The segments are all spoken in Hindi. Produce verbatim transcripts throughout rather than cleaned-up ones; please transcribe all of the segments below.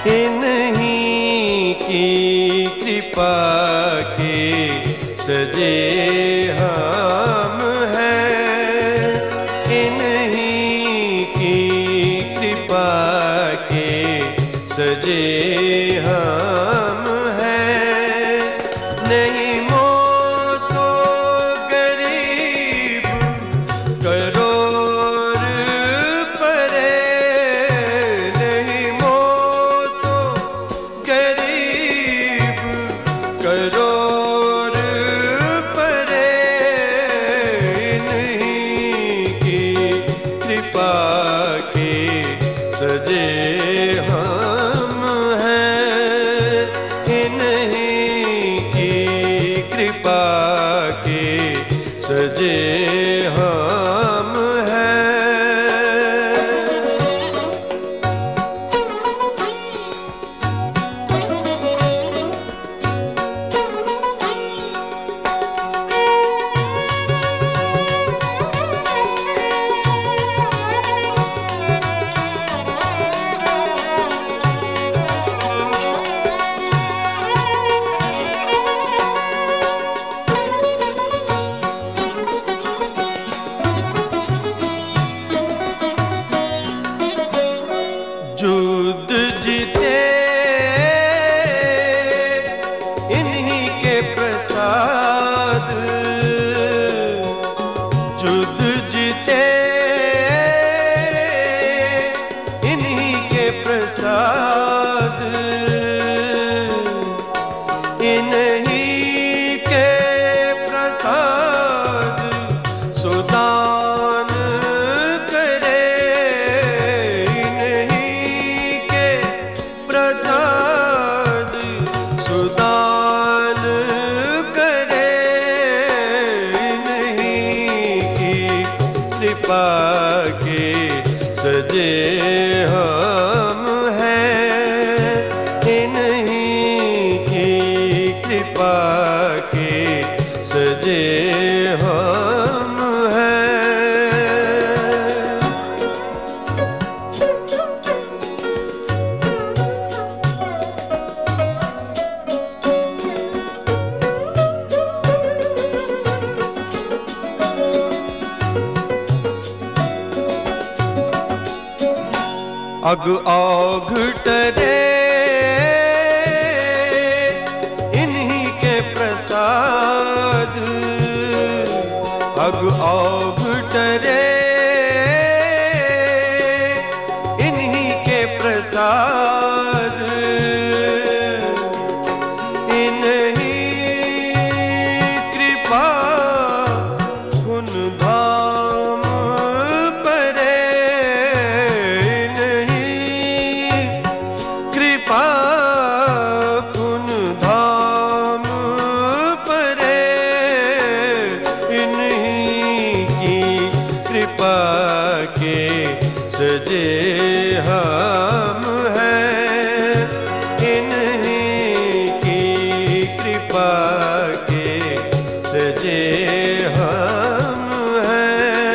इन्हीं की कृपा के सजे हम हैं, इन्हीं की कृपा के सजे हम हैं। नहीं मोसो गरीब करोड़ परे, नहीं मोसो गरीब करोड़ परे, इन्हीं की कृपा के सजे हम हैं, इन्हीं की कृपा के सजे हम हैं। युद्ध जीते इन्हीं के प्रसाद, युद्ध जीते इन्हीं के प्रसाद, इन्हीं के प्रसाद सुदान करे, इन्हीं के प्रसाद सुदान करे, इन्हीं की कृपा के सजे हम हैं, इन्हीं की कृपा के सजे हम हैं। अग औघ टरे इन्हीं के प्रसाद, अग औघ टरे इन्हीं के प्रसाद, इन्हीं कृपा गुण धाम परे, कृपा पुन धाम परे, इन्हीं की कृपा के सजे हम हैं, इन्हीं की कृपा के सजे हम हैं।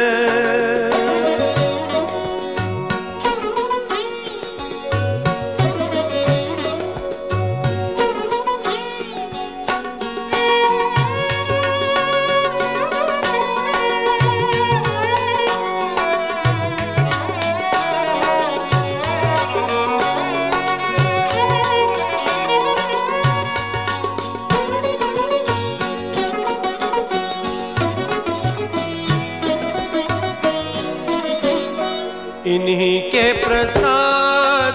इन्हीं के प्रसाद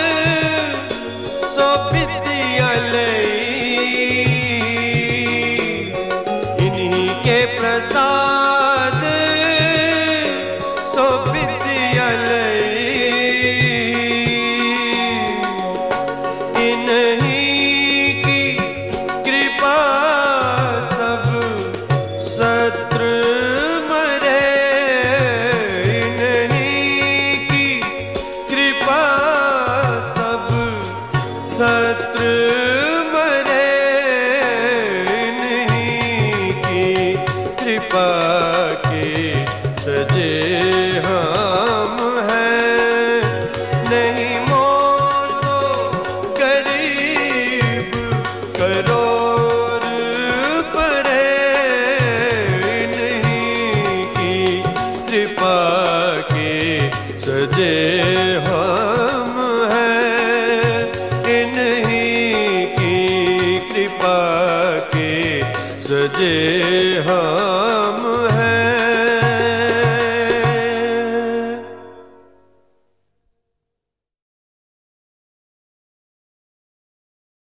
सो विद्या लई, इन्हीं के प्रसाद सो विद्या लई, इन्हीं की कृपा सब शत्रु मरे, इन्हीं की कृपा हम हैं, इन्हीं की कृपा के सजे हम